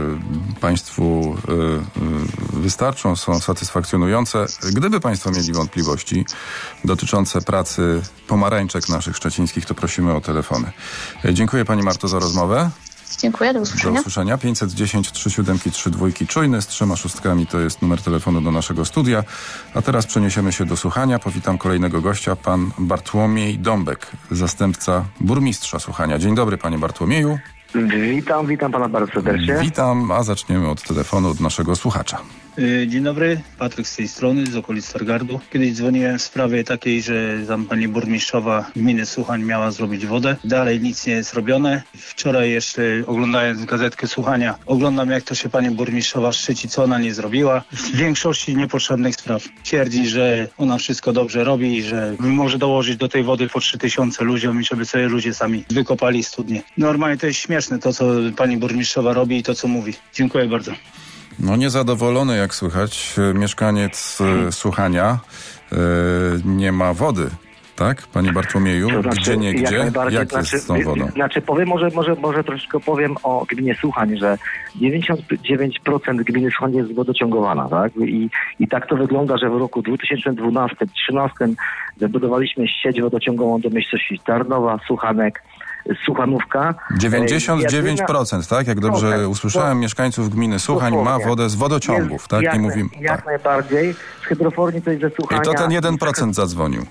Państwu e, e, wystarczą, są satysfakcjonujące. Gdyby Państwo mieli wątpliwości dotyczące pracy pomarańczek naszych szczecińskich, to prosimy o telefony. E, dziękuję Pani Marto za rozmowę. Dziękuję, do usłyszenia. Do usłyszenia. pięćset dziesięć trzy siedem trzy dwa czujny z trzema szóstkami to jest numer telefonu do naszego studia. A teraz przeniesiemy się do Słuchania. Powitam kolejnego gościa, pan Bartłomiej Dąbek, zastępca burmistrza Słuchania. Dzień dobry, panie Bartłomieju. Witam, witam pana bardzo serdecznie. Witam, a zaczniemy od telefonu od naszego słuchacza. Dzień dobry, Patryk z tej strony, z okolic Stargardu. Kiedyś dzwoniłem w sprawie takiej, że tam pani burmistrzowa gminy Słuchań miała zrobić wodę. Dalej nic nie jest robione. Wczoraj jeszcze oglądając gazetkę Słuchania, oglądam jak to się pani burmistrzowa szczyci, co ona nie zrobiła. W większości niepotrzebnych spraw. Twierdzi, że ona wszystko dobrze robi i że może dołożyć do tej wody po trzy tysiące ludziom i żeby sobie ludzie sami wykopali studnie. Normalnie to jest śmieszne to, co pani burmistrzowa robi i to, co mówi. Dziękuję bardzo. No niezadowolony, jak słychać, mieszkaniec e, Słuchania e, nie ma wody, tak, panie Bartłomieju? To znaczy, gdzie, nie gdzie? Jak, jak znaczy, jest z tą wodą? Znaczy powiem, może, może, może troszeczkę powiem o gminie Słuchań, że dziewięćdziesiąt dziewięć procent gminy Słuchań jest wodociągowana, tak? I, I tak to wygląda, że w roku dwa tysiące dwunastym dwa tysiące trzynastym wybudowaliśmy sieć wodociągową do miejscowości Tarnowa, Słuchanek, Słuchanówka. dziewięćdziesiąt dziewięć procent, tak? Jak dobrze procent. usłyszałem, mieszkańców gminy Słuchań ma wodę z wodociągów, jest, tak? Jak, Nie mówimy. jak tak. najbardziej. Z hydroforni to jest ze Słuchania. I to ten jeden procent zadzwonił.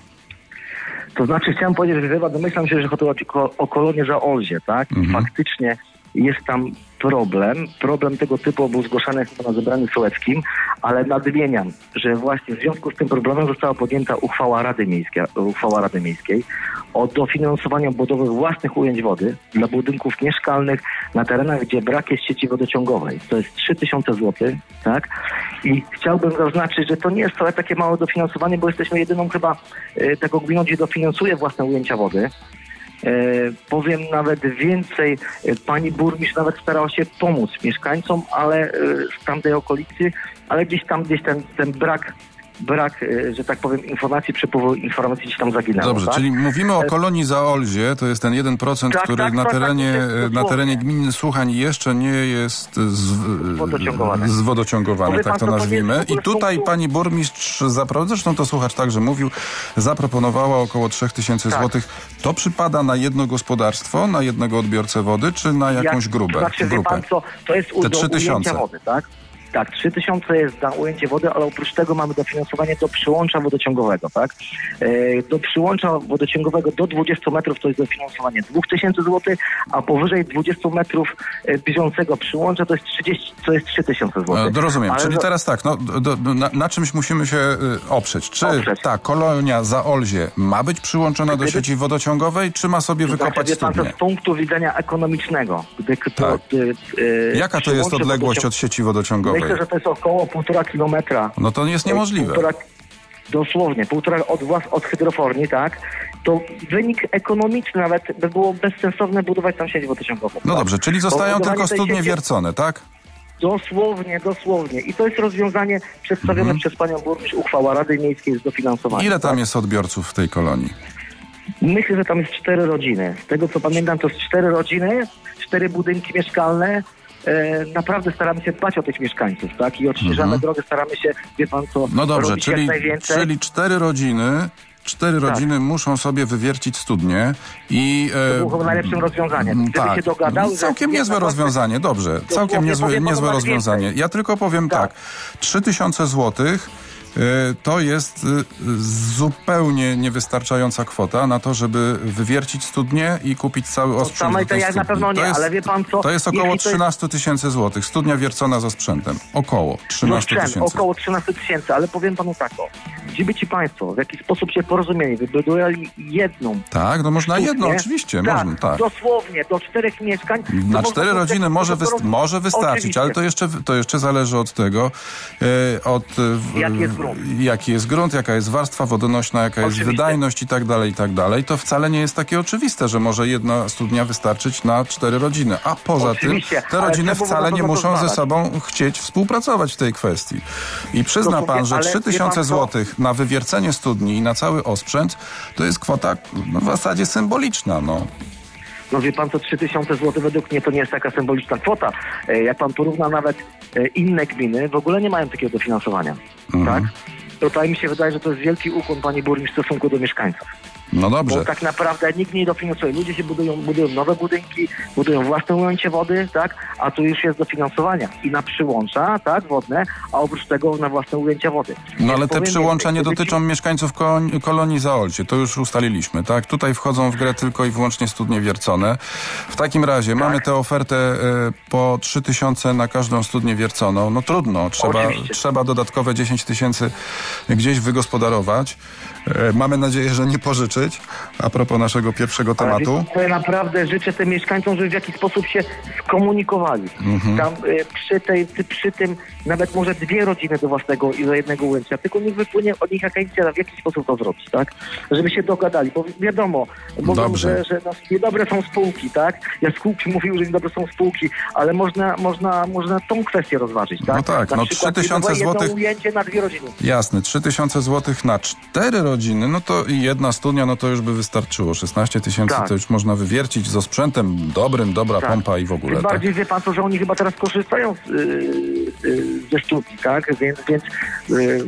To znaczy chciałem powiedzieć, że chyba domyślam się, że chodzi o, o kolonię Zaolzie, tak? I Mhm. faktycznie jest tam problem. Problem tego typu był zgłaszany chyba na zebraniu sołeckim, ale nadmieniam, że właśnie w związku z tym problemem została podjęta uchwała Rady Miejskiej, uchwała Rady Miejskiej o dofinansowaniu budowy własnych ujęć wody dla budynków mieszkalnych na terenach, gdzie brak jest sieci wodociągowej. To jest trzy tysiące złotych, tak? I chciałbym zaznaczyć, że to nie jest wcale takie małe dofinansowanie, bo jesteśmy jedyną chyba e, taką gminą, gdzie dofinansuje własne ujęcia wody. E, powiem nawet więcej, e, pani burmistrz nawet starała się pomóc mieszkańcom, ale e, z tamtej okolicy, ale gdzieś tam, gdzieś ten, ten brak, brak, e, że tak powiem, informacji, przepływu informacji gdzieś tam zaginęło. Dobrze, tak? czyli mówimy o kolonii Zaolzie, to jest ten jeden procent, Tak, który tak, na tak, terenie, tak, tak, na terenie gminy Słuchań jeszcze nie jest z, Wodociągowane. zwodociągowane, Powie tak pan, to to nie nazwijmy. jest w I ogóle tutaj punktu- pani burmistrz, zapra- zresztą to słuchacz także mówił, zaproponowała około trzy tysiące Tak. złotych. To przypada na jedno gospodarstwo, na jednego odbiorcę wody, czy na jakąś Jak- grupę? To znaczy, wie grupę? pan co, to jest u, Te do trzy tysiące. ujęcia wody, tak? Tak, trzy tysiące jest na ujęcie wody, ale oprócz tego mamy dofinansowanie do przyłącza wodociągowego, tak? E, do przyłącza wodociągowego do dwudziestu metrów to jest dofinansowanie dwa tysiące złotych, a powyżej dwudziestu metrów e, bieżącego przyłącza to jest trzydzieści, to jest trzy tysiące złotych. E, rozumiem, Ale czyli za- teraz tak, no, do, do, na, na czymś musimy się y, oprzeć. Czy Oprzeć. ta kolonia Zaolzie ma być przyłączona do Gdyby- sieci wodociągowej, czy ma sobie To znaczy, wykopać wie pan, to studnię? z punktu widzenia ekonomicznego. Gdy kto, Tak. gdy, e, Jaka to jest przyłącze odległość wodociąg- od sieci wodociągowej? Myślę, że to jest około półtora kilometra. No to jest niemożliwe. Półtora, dosłownie, półtora od włas od hydroforni, tak? To wynik ekonomiczny nawet by było bezsensowne budować tam sieć wodociągową. No tak? dobrze, czyli zostają Budowanie tylko tej studnie sieci- wiercone, tak? Dosłownie, dosłownie. I to jest rozwiązanie przedstawione Mhm. przez panią burmistrz, uchwała Rady Miejskiej z dofinansowaniem. Ile tam tak? jest odbiorców w tej kolonii? Myślę, że tam jest cztery rodziny. Z tego co pamiętam, to jest cztery rodziny, cztery budynki mieszkalne. E, naprawdę staramy się dbać o tych mieszkańców, tak? I odświeżamy Mhm. drogę, staramy się, wie pan co, No dobrze, robić czyli, jak najwięcej. czyli cztery rodziny cztery Tak. rodziny muszą sobie wywiercić studnie i... To było chyba najlepszym rozwiązaniem. Gdyby tak. się dogadały... Całkiem niezłe rozwiązanie, dobrze. Całkiem niezłe, niezłe rozwiązanie. Ja tylko powiem tak. trzy tysiące złotych to jest zupełnie niewystarczająca kwota na to, żeby wywiercić studnię i kupić cały osprzęt samej do tej to ja na studni. pewno nie, to jest, ale wie pan co? To jest około Jeśli to jest- trzynaście tysięcy złotych. Studnia wiercona ze sprzętem. Około trzynaście No, tysięcy. około trzynaście tysięcy, ale powiem panu tak, o. Gdyby ci państwo w jakiś sposób się porozumieli, wybudowali jedną... Tak, no można studnię, jedno, oczywiście, tak, można, tak. dosłownie, do czterech mieszkań... to Na można cztery było rodziny tego- może, tego- wyst- może wystarczyć, Oczywiście. ale to jeszcze, to jeszcze zależy od tego, e, od e, Jaki jest grunt. jaki jest grunt, jaka jest warstwa wodonośna, jaka jest Oczywiście. wydajność i tak dalej, i tak dalej. To wcale nie jest takie oczywiste, że może jedna studnia wystarczyć na cztery rodziny. A poza Oczywiście, tym te ale rodziny trzeba wcale było nie na to muszą ze pozwalać. sobą chcieć współpracować w tej kwestii. I przyzna Dosłownie, pan, że ale trzy wie pan tysiące co? złotych na wywiercenie studni i na cały osprzęt to jest kwota no, w zasadzie symboliczna, no. No wie pan co, trzy tysiące złotych według mnie to nie jest taka symboliczna kwota. E, Jak pan porówna nawet e, inne gminy, w ogóle nie mają takiego dofinansowania. Mhm. Tak? Tutaj mi się wydaje, że to jest wielki ukłon pani burmistrz w stosunku do mieszkańców. No Bo dobrze. tak naprawdę nikt nie dofinansuje. Ludzie się budują, budują nowe budynki, budują własne ujęcie wody, tak? A tu już jest dofinansowania. I na przyłącza, tak, wodne, a oprócz tego na własne ujęcia wody. No ale Więc te powiem przyłącza więcej, nie gdyby dotyczą mieszkańców kolonii, kolonii Zaolcie, to już ustaliliśmy, tak? Tutaj wchodzą w grę tylko i wyłącznie studnie wiercone. W takim razie Tak. mamy tę ofertę e, po trzy tysiące na każdą studnię wierconą. No trudno, trzeba, Oczywiście. trzeba dodatkowe dziesięć tysięcy gdzieś wygospodarować. E, mamy nadzieję, że nie pożyczyć. A propos naszego pierwszego Ale tematu. wie pan co, ja naprawdę życzę tym mieszkańcom, żeby w jakiś sposób się skomunikowali. Mhm. Tam y, przy, tej, ty- przy tym nawet może dwie rodziny do własnego i do jednego ujęcia, tylko niech wypłynie od nich jaka inicjatywa, w jaki sposób to zrobić, tak? Żeby się dogadali, bo wiadomo, mówią, Dobrze. że, że no, niedobre są spółki, tak? Jaskółki mówił, że niedobre są spółki, ale można, można, można tą kwestię rozważyć, tak? No tak, Na no przykład trzy tysiące jedno złotych. ujęcie na dwie rodziny. Jasne, trzy tysiące złotych na cztery rodziny, no to i jedna studnia, no to już by wystarczyło. szesnaście tysięcy Tak. to już można wywiercić ze sprzętem dobrym, dobra Tak. pompa i w ogóle. Tym Tak? bardziej wie pan co, że oni chyba teraz korzystają z, yy, yy, ze studni, tak? Więc, więc yy,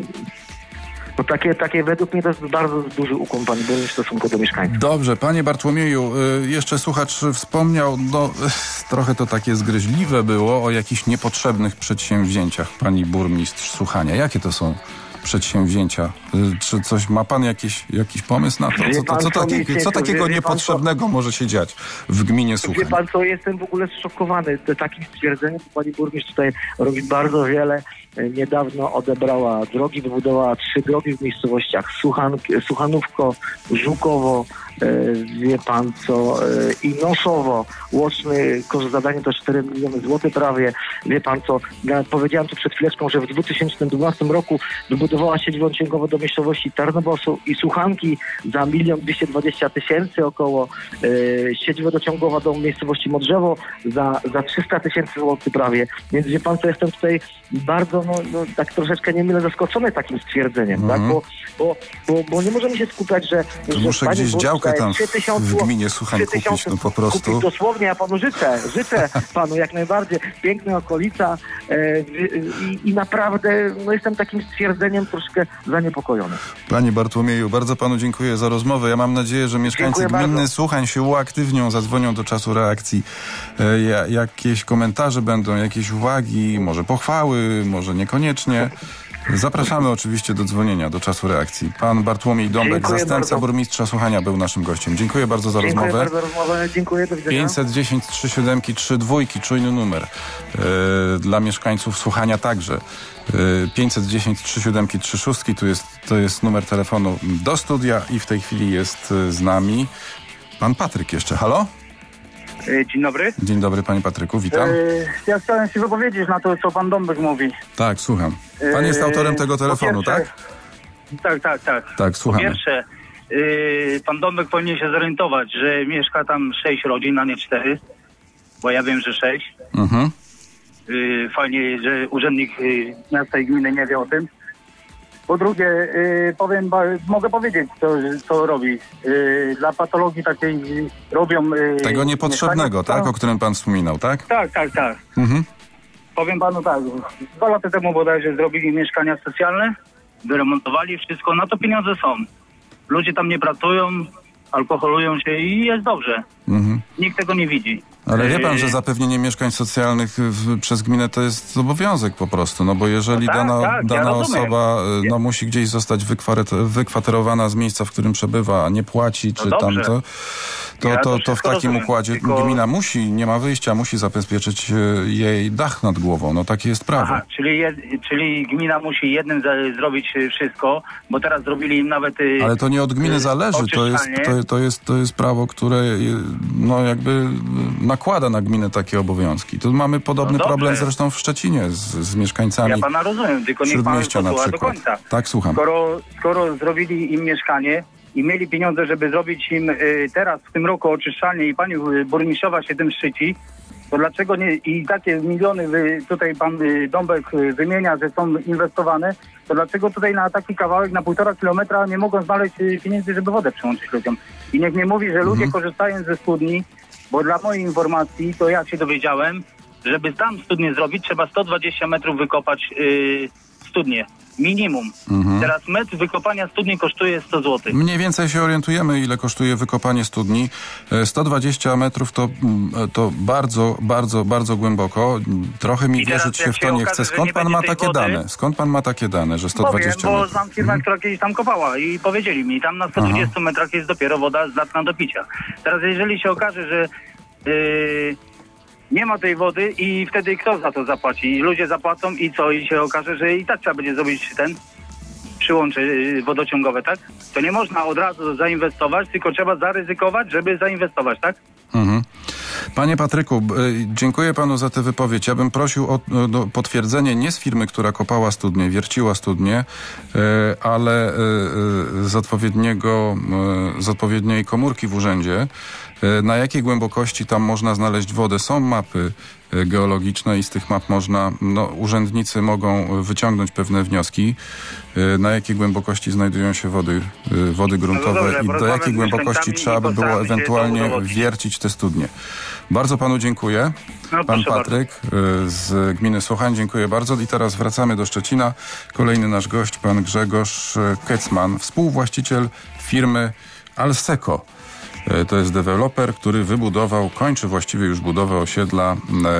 no takie, takie według mnie to jest bardzo duży ukłon pani burmistrz w stosunku do mieszkańców. Dobrze, panie Bartłomieju, y, jeszcze słuchacz wspomniał, no y, trochę to takie zgryźliwe było o jakichś niepotrzebnych przedsięwzięciach pani burmistrz Słuchania. Jakie to są przedsięwzięcia? Y, Czy coś, ma pan jakiś, jakiś pomysł na to? Wie Co, to, pan, co, co takie, mi się- co takiego wie- wie pan, co- niepotrzebnego może się dziać w gminie Wie Słuchania? pan co, jestem w ogóle zszokowany te, takim stwierdzeniem, że pani burmistrz tutaj robi bardzo wiele. E, Niedawno odebrała drogi, wybudowała trzy drogi w miejscowościach Słuchan, Słuchanówko, Żukowo, e, wie pan co, e, i Noszowo. Łączne koszt zadania to cztery miliony złotych prawie. Wie pan co, ja powiedziałem tu przed chwileczką, że w dwa tysiące dwunastym roku wybudowała sieć wodociągową do miejscowości Tarnowo i Słuchanki za milion dwieście dwadzieścia tysięcy około. E, sieć wodociągowa do miejscowości Modrzewo za, za trzysta tysięcy złotych prawie. Więc wie pan co, jestem tutaj bardzo, no, no tak troszeczkę niemile zaskoczony takim stwierdzeniem, Mhm. tak? Bo, bo, bo, bo nie możemy się skupiać, że... że Muszę pani gdzieś burmistrz działkę daje tam trzy tysiące w gminie Słuchań trzy tysiące kupić, no po prostu. Kupić dosłownie, ja panu życzę, życzę panu jak najbardziej. Piękna okolica e, i, i naprawdę no, jestem takim stwierdzeniem troszkę zaniepokojony. Panie Bartłomieju, bardzo panu dziękuję za rozmowę. Ja mam nadzieję, że mieszkańcy Dziękuję gminy bardzo. Słuchań się uaktywnią, zadzwonią do czasu reakcji. E, ja, jakieś komentarze będą, jakieś uwagi, może pochwały, może niekoniecznie. Zapraszamy oczywiście do dzwonienia, do czasu reakcji. Pan Bartłomiej Dąbek, Dziękuję zastępca bardzo. burmistrza Słuchania, był naszym gościem. Dziękuję bardzo za Dziękuję rozmowę. bardzo za rozmowę, dziękuję, do widzenia. pięćset dziesięć trzy siedem trzy dwa, czujny numer. E, dla mieszkańców Słuchania także. E, pięćset dziesięć trzy siedem trzy sześć, tu jest, to jest numer telefonu do studia i w tej chwili jest e, z nami pan Patryk jeszcze. Halo? Dzień dobry. Dzień dobry panie Patryku, witam. Yy, ja chciałem się wypowiedzieć na to, co pan Dąbek mówi. Tak, słucham. Pan jest autorem tego telefonu, po pierwsze, tak? Tak, tak, tak. Tak, słuchamy. Po pierwsze, yy, pan Dąbek powinien się zorientować, że mieszka tam sześć rodzin, a nie cztery, bo ja wiem, że sześć. Mhm. Yy, fajnie, że urzędnik yy, miasta i gminy nie wie o tym. Po drugie, yy, powiem, ba, mogę powiedzieć, co, co robi. Yy, dla patologii takiej yy, robią... Yy, Tego niepotrzebnego, mieszkania- tak? O którym pan wspominał, tak? Tak, tak, tak. Mhm. Powiem panu tak, dwa lata temu bodajże zrobili mieszkania socjalne, wyremontowali wszystko, na to pieniądze są. Ludzie tam nie pracują, alkoholują się i jest dobrze. Mhm. Nikt tego nie widzi. Ale wie pan, że Yy, zapewnienie mieszkań socjalnych w, przez gminę to jest obowiązek po prostu, no bo jeżeli No tak, dana, tak, ja dana rozumiem. osoba no, musi gdzieś zostać wykwaret- wykwaterowana z miejsca, w którym przebywa, a nie płaci, czy No dobrze. tamto, to, Ja to to, to w wszystko takim rozumiem, układzie tylko- gmina musi, nie ma wyjścia, musi zabezpieczyć e, jej dach nad głową, no takie jest prawo. Aha, czyli, jed, czyli gmina musi jednym za, zrobić y, wszystko, bo teraz zrobili im nawet... y, Ale to nie od gminy y, zależy, to jest, oczyszczalnie. to, to, jest, to jest prawo, które y, no jakby y, nakłada na gminę takie obowiązki. Tu mamy podobny No dobrze. problem zresztą w Szczecinie z, z mieszkańcami Ja pana rozumiem, tylko niech pan Śródmieścia na posłucha do przykład. końca. Tak, słucham. Skoro, skoro zrobili im mieszkanie i mieli pieniądze, żeby zrobić im y, teraz w tym roku oczyszczalnię i pani y, burmistrzowa się tym szczyci, to dlaczego nie i takie miliony wy, tutaj pan y, Dąbek y, wymienia, że są inwestowane, to dlaczego tutaj na taki kawałek, na półtora kilometra nie mogą znaleźć y, pieniędzy, żeby wodę przyłączyć ludziom? I niech nie mówi, że ludzie korzystając ze studni, bo dla mojej informacji, to ja się dowiedziałem, żeby tam studnię zrobić, trzeba sto dwadzieścia metrów wykopać yy, studnię. Minimum. Mhm. Teraz metr wykopania studni kosztuje sto złotych. Mniej więcej się orientujemy, ile kosztuje wykopanie studni. E, sto dwadzieścia metrów to, mm, to bardzo, bardzo, bardzo głęboko. Trochę mi I teraz wierzyć się jak w się to nie okaże, chce. że Skąd nie pan będzie ma tej takie wody? dane? Skąd pan ma takie dane, że sto Powiem, dwadzieścia bo metrów? znam firmę, Mhm. która kiedyś tam kopała i powiedzieli mi, tam na sto dwudziestu metrach jest dopiero woda zdatna do picia. Teraz jeżeli się okaże, że yy, nie ma tej wody i wtedy kto za to zapłaci? Ludzie zapłacą i co? I się okaże, że i tak trzeba będzie zrobić ten przyłącze yy, wodociągowe, tak? To nie można od razu zainwestować, tylko trzeba zaryzykować, żeby zainwestować, tak? Mhm. Panie Patryku, b- y, dziękuję panu za tę wypowiedź. Ja bym prosił o y, do, potwierdzenie nie z firmy, która kopała studnię, wierciła studnię, y, ale y, y, z odpowiedniego, y, z odpowiedniej komórki w urzędzie, y, na jakiej głębokości tam można znaleźć wodę. Są mapy y, geologiczne i z tych map można, no, urzędnicy mogą wyciągnąć pewne wnioski, y, na jakiej głębokości znajdują się wody, y, wody gruntowe dobrze, i do porozmawiam jakiej z głębokości mieszkańcami trzeba i by było postaramy się to ewentualnie udowodnić. wiercić te studnie. Bardzo panu dziękuję. No, Pan proszę Patryk y, z gminy Słuchań, dziękuję bardzo. I teraz wracamy do Szczecina. Kolejny nasz gość, pan Grzegorz y, Kecman, współwłaściciel firmy Alseco. Y, To jest deweloper, który wybudował, kończy właściwie już budowę osiedla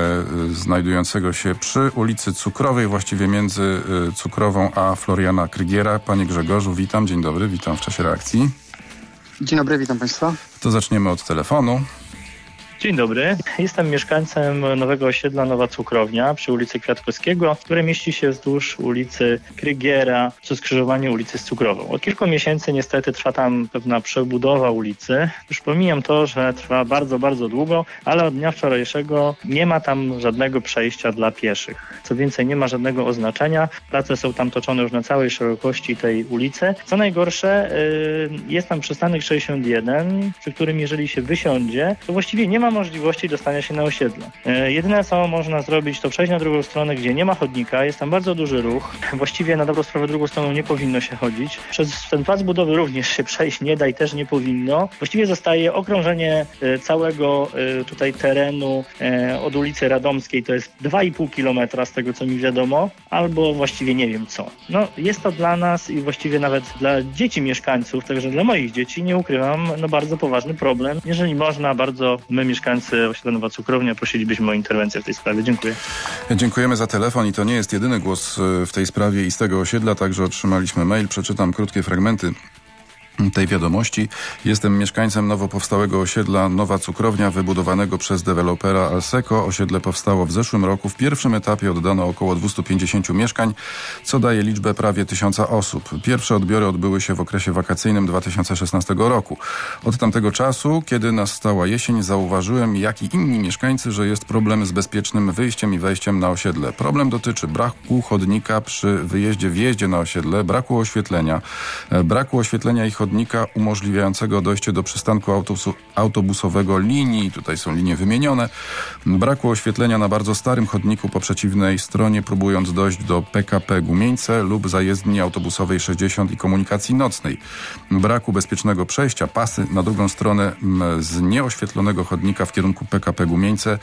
y, znajdującego się przy ulicy Cukrowej, właściwie między y, Cukrową a Floriana Krygiera. Panie Grzegorzu, witam, dzień dobry, witam w czasie reakcji. Dzień dobry, witam Państwa. To zaczniemy od telefonu. Dzień dobry. Jestem mieszkańcem nowego osiedla Nowa Cukrownia przy ulicy Kwiatkowskiego, które mieści się wzdłuż ulicy Krygiera przy skrzyżowaniu ulicy z Cukrową. Od kilku miesięcy niestety trwa tam pewna przebudowa ulicy. Już pomijam to, że trwa bardzo, bardzo długo, ale od dnia wczorajszego nie ma tam żadnego przejścia dla pieszych. Co więcej, nie ma żadnego oznaczenia. Prace są tam toczone już na całej szerokości tej ulicy. Co najgorsze, yy, jest tam przystanek sześćdziesiąt jeden, przy którym jeżeli się wysiądzie, to właściwie nie ma możliwości dostania się na osiedle. E, jedyne co można zrobić, to przejść na drugą stronę, gdzie nie ma chodnika, jest tam bardzo duży ruch. Właściwie na dobrą sprawę drugą stroną nie powinno się chodzić. Przez ten plac budowy również się przejść nie da i też nie powinno. Właściwie zostaje okrążenie e, całego e, tutaj terenu e, od ulicy Radomskiej, to jest dwa i pół kilometra z tego co mi wiadomo, albo właściwie nie wiem co. No jest to dla nas i właściwie nawet dla dzieci mieszkańców, także dla moich dzieci, nie ukrywam, no bardzo poważny problem. Jeżeli można, bardzo my mieszkańcy osiedla Nowa Cukrownia prosilibyśmy o interwencję w tej sprawie. Dziękuję. Dziękujemy za telefon i to nie jest jedyny głos w tej sprawie i z tego osiedla, także otrzymaliśmy mail, przeczytam krótkie fragmenty tej wiadomości. Jestem mieszkańcem nowo powstałego osiedla Nowa Cukrownia wybudowanego przez dewelopera Alseco. Osiedle powstało w zeszłym roku. W pierwszym etapie oddano około dwieście pięćdziesiąt mieszkań, co daje liczbę prawie tysiąca osób. Pierwsze odbiory odbyły się w okresie wakacyjnym dwa tysiące szesnastego roku. Od tamtego czasu, kiedy nastała jesień, zauważyłem, jak i inni mieszkańcy, że jest problem z bezpiecznym wyjściem i wejściem na osiedle. Problem dotyczy braku chodnika przy wyjeździe, wjeździe na osiedle, braku oświetlenia, braku oświetlenia i chodnika umożliwiającego dojście do przystanku autobusu, autobusowego linii, tutaj są linie wymienione, braku oświetlenia na bardzo starym chodniku po przeciwnej stronie, próbując dojść do P K P Gumieńce lub zajezdni autobusowej sześćdziesiąt i komunikacji nocnej, braku bezpiecznego przejścia, pasy na drugą stronę z nieoświetlonego chodnika w kierunku P K P Gumieńce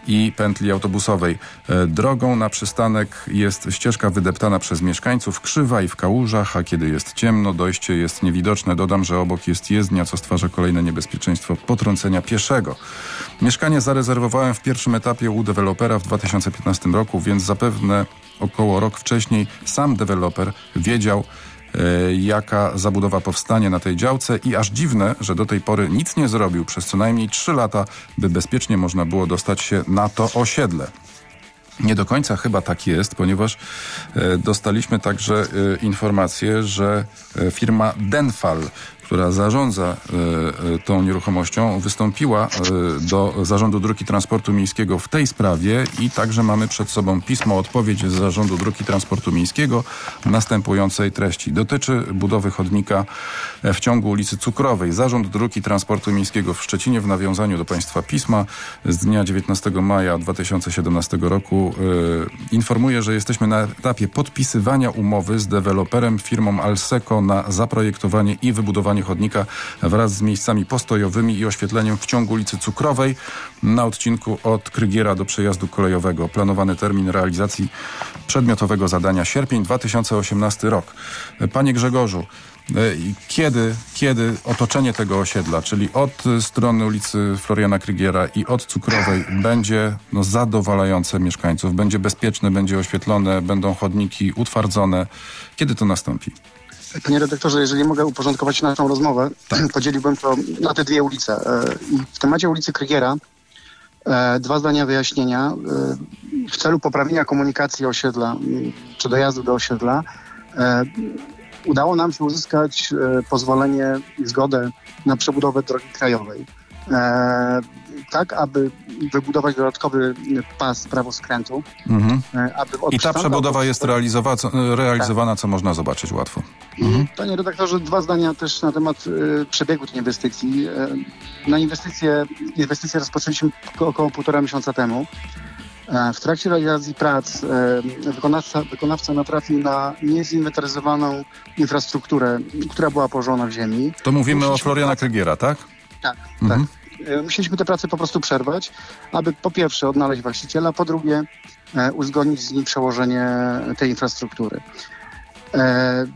i pętli autobusowej. Drogą na przystanek jest ścieżka wydeptana przez mieszkańców, krzywa i w kałużach, a kiedy jest ciemno, dojście jest niewidoczne. Dodam, że obok jest jezdnia, co stwarza kolejne niebezpieczeństwo potrącenia pieszego. Mieszkanie zarezerwowałem w pierwszym etapie u dewelopera w dwa tysiące piętnastym roku, więc zapewne około rok wcześniej sam deweloper wiedział, e, jaka zabudowa powstanie na tej działce i aż dziwne, że do tej pory nic nie zrobił przez co najmniej trzy lata, by bezpiecznie można było dostać się na to osiedle. Nie do końca chyba tak jest, ponieważ e, dostaliśmy także e, informację, że e, firma Denfal, która zarządza e, e, tą nieruchomością, wystąpiła e, do Zarządu Dróg i Transportu Miejskiego w tej sprawie i także mamy przed sobą pismo, odpowiedź z Zarządu Dróg i Transportu Miejskiego następującej treści. Dotyczy budowy chodnika w ciągu ulicy Cukrowej. Zarząd Dróg i Transportu Miejskiego w Szczecinie w nawiązaniu do państwa pisma z dnia dziewiętnastego maja dwa tysiące siedemnastego roku e, informuje, że jesteśmy na etapie podpisywania umowy z deweloperem firmą Alseco na zaprojektowanie i wybudowanie chodnika wraz z miejscami postojowymi i oświetleniem w ciągu ulicy Cukrowej na odcinku od Krygiera do przejazdu kolejowego. Planowany termin realizacji przedmiotowego zadania sierpień dwa tysiące osiemnasty rok. Panie Grzegorzu, kiedy, kiedy otoczenie tego osiedla, czyli od strony ulicy Floriana Krygiera i od Cukrowej będzie no, zadowalające mieszkańców, będzie bezpieczne, będzie oświetlone, będą chodniki utwardzone. Kiedy to nastąpi? Panie redaktorze, jeżeli mogę uporządkować naszą rozmowę, tak. Podzieliłbym to na te dwie ulice. I w temacie ulicy Krygiera dwa zdania wyjaśnienia. W celu poprawienia komunikacji osiedla, czy dojazdu do osiedla, udało nam się uzyskać pozwolenie i zgodę na przebudowę drogi krajowej. Tak, aby wybudować dodatkowy pas prawoskrętu. Mhm. Aby I ta przebudowa jest realizowa, realizowana, tak. Co można zobaczyć łatwo. Mhm. Panie redaktorze, dwa zdania też na temat y, przebiegu tej inwestycji. Y, na inwestycje, inwestycje rozpoczęliśmy około półtora miesiąca temu. E, w trakcie realizacji prac e, wykonawca, wykonawca natrafił na niezinwentaryzowaną infrastrukturę, która była położona w ziemi. To mówimy o Floriana Krygiera, tak? Tak, mhm. tak. Musieliśmy te prace po prostu przerwać, aby po pierwsze odnaleźć właściciela, po drugie e, uzgodnić z nim przełożenie tej infrastruktury. E,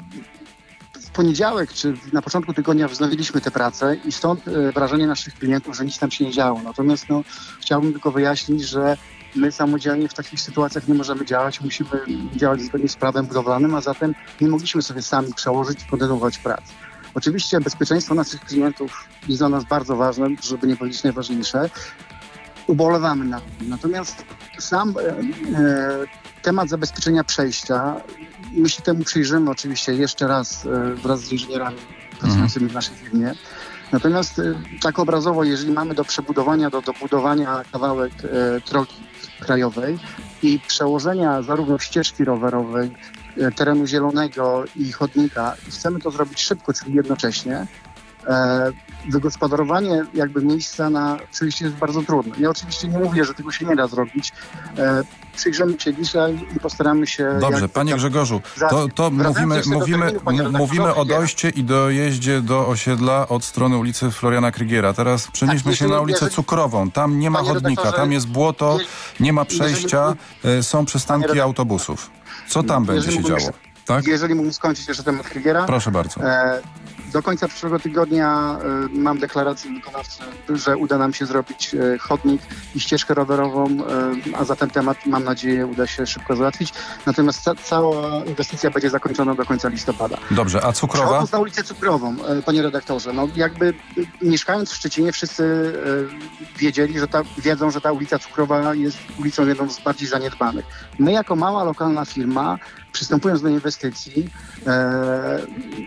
w poniedziałek, czy na początku tygodnia wznowiliśmy te prace i stąd e, wrażenie naszych klientów, że nic tam się nie działo. Natomiast no, chciałbym tylko wyjaśnić, że my samodzielnie w takich sytuacjach nie możemy działać, musimy działać zgodnie z prawem budowlanym, a zatem nie mogliśmy sobie sami przełożyć i kontynuować prac. Oczywiście bezpieczeństwo naszych klientów jest dla nas bardzo ważne, żeby nie powiedzieć najważniejsze. Ubolewamy na tym. Natomiast sam e, temat zabezpieczenia przejścia, my się temu przyjrzymy oczywiście jeszcze raz e, wraz z inżynierami pracującymi w naszej firmie. Natomiast e, tak obrazowo, jeżeli mamy do przebudowania, do, do budowania kawałek e, drogi krajowej i przełożenia zarówno ścieżki rowerowej, terenu zielonego i chodnika i chcemy to zrobić szybko, czyli jednocześnie, e, wygospodarowanie jakby miejsca na przejście jest bardzo trudne. Ja oczywiście nie mówię, że tego się nie da zrobić. E, przyjrzymy się dzisiaj i postaramy się... Dobrze, jak, panie Grzegorzu, to, to mówimy, mówimy, terminu, mówimy o dojście i dojeździe do osiedla od strony ulicy Floriana Krygiera. Teraz przenieśmy tak, się na ulicę jeżeli, Cukrową. Tam nie ma chodnika, tam jest błoto, nie ma przejścia, jeżeli, są przystanki autobusów. Co tam będzie się działo? Tak? Jeżeli mógłbym skończyć jeszcze temat Krygiera. Proszę bardzo. E, do końca przyszłego tygodnia e, mam deklarację wykonawcy, że uda nam się zrobić e, chodnik i ścieżkę rowerową, e, a za ten temat, mam nadzieję, uda się szybko załatwić. Natomiast ca- cała inwestycja będzie zakończona do końca listopada. Dobrze, a Cukrowa? Przechodząc na ulicę Cukrową, e, panie redaktorze, no jakby mieszkając w Szczecinie wszyscy e, wiedzieli, że ta, wiedzą, że ta ulica Cukrowa jest ulicą jedną z bardziej zaniedbanych. My jako mała lokalna firma, przystępując do inwestycji, e, e,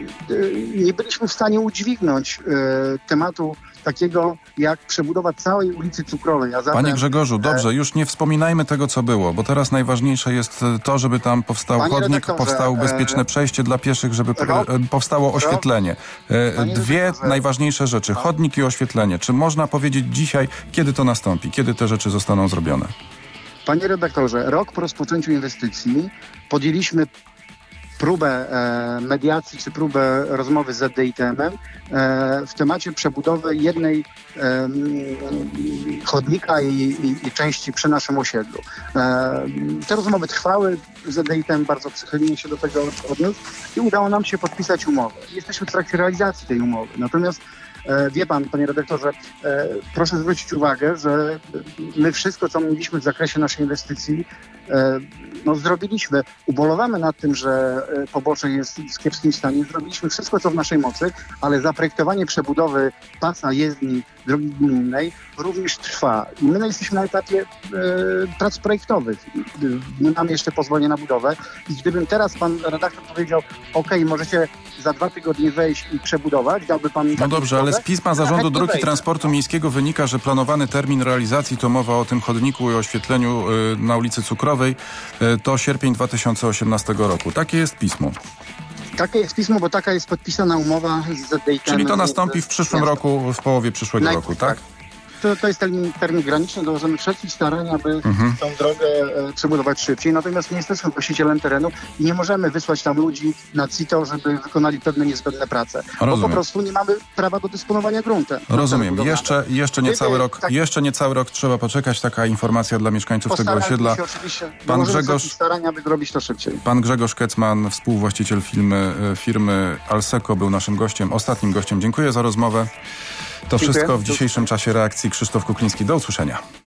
nie byliśmy w stanie udźwignąć e, tematu takiego jak przebudowa całej ulicy Cukrowej. A zatem, Panie Grzegorzu, dobrze, już nie wspominajmy tego, co było, bo teraz najważniejsze jest to, żeby tam powstał Panie chodnik, powstało bezpieczne e, przejście dla pieszych, żeby rok, powstało oświetlenie. E, dwie najważniejsze rzeczy, chodnik i oświetlenie. Czy można powiedzieć dzisiaj, kiedy to nastąpi, kiedy te rzeczy zostaną zrobione? Panie redaktorze, rok po rozpoczęciu inwestycji podjęliśmy próbę e, mediacji czy próbę rozmowy z Z D I T M-em e, w temacie przebudowy jednej e, chodnika i, i, i części przy naszym osiedlu. E, te rozmowy trwały, Z D I T M bardzo przychylnie się do tego odniósł i udało nam się podpisać umowę. Jesteśmy w trakcie realizacji tej umowy. Natomiast e, wie pan, panie redaktorze, e, proszę zwrócić uwagę, że my wszystko, co mówiliśmy w zakresie naszej inwestycji, e, no zrobiliśmy. Ubolewamy nad tym, że e, pobocze jest w kiepskim stanie. Zrobiliśmy wszystko, co w naszej mocy, ale zaprojektowanie przebudowy pasa jezdni drogi gminnej również trwa. I my jesteśmy na etapie e, prac projektowych. Nie mamy jeszcze pozwolenia na budowę. I gdybym teraz pan redaktor powiedział, ok, możecie za dwa tygodnie wejść i przebudować, dałby pan... No dobrze, ale z pisma Zarządu Dróg i Transportu Miejskiego wynika, że planowany termin realizacji, to mowa o tym chodniku i oświetleniu y, na ulicy Cukrowej, y, to sierpień dwa tysiące osiemnastego roku. Takie jest pismo. Takie jest pismo, bo taka jest podpisana umowa z Z D I T M. Czyli to nastąpi w przyszłym roku, w połowie przyszłego Naj- roku, tak? To, to jest termin, termin graniczny, dołożymy wszelkich starań, aby Mhm. tą drogę e, przebudować szybciej. Natomiast nie jesteśmy właścicielem terenu i nie możemy wysłać tam ludzi na C I T O, żeby wykonali pewne niezbędne prace. Bo Rozumiem. po prostu nie mamy prawa do dysponowania gruntem. Rozumiem. Jeszcze, jeszcze, nie Gdyby cały rok, tak- jeszcze nie cały rok trzeba poczekać. Taka informacja dla mieszkańców tego Postarajmy osiedla. się oczywiście, Pan dołożymy Grzegorz, wszelkich starań, aby zrobić to szybciej. pan Grzegorz Kecman, współwłaściciel firmy, firmy Alseco, był naszym gościem, ostatnim gościem. Dziękuję za rozmowę. To Dziękuję. wszystko w dzisiejszym czasie reakcji. Krzysztof Kukliński. Do usłyszenia.